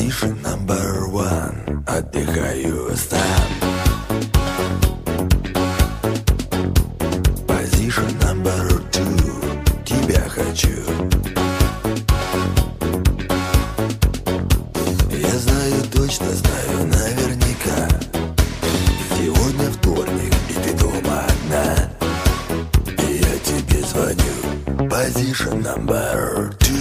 Position number one. Отдыхаю сам. Position number two. Тебя хочу. Я знаю, точно знаю, наверняка. Сегодня вторник, и ты дома одна. И я тебе звоню. Position number two.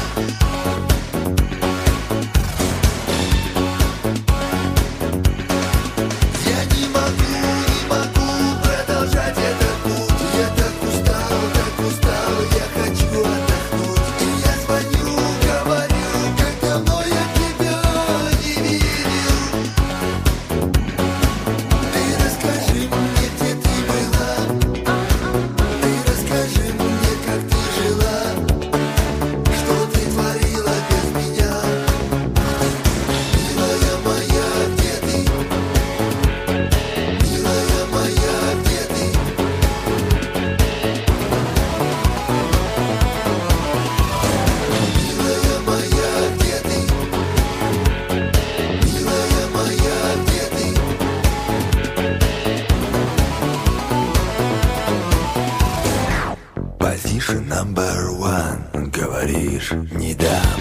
Position number one. Говоришь, не дам.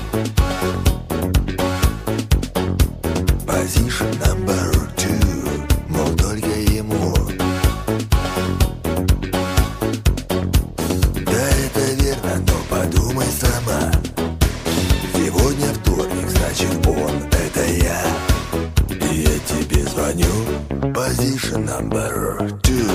Position number two. Мол, только ему. Да, это верно, но подумай сама. Сегодня вторник, значит он, это я. И я тебе звоню. Position number two.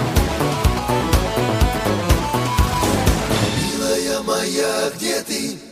Где ты?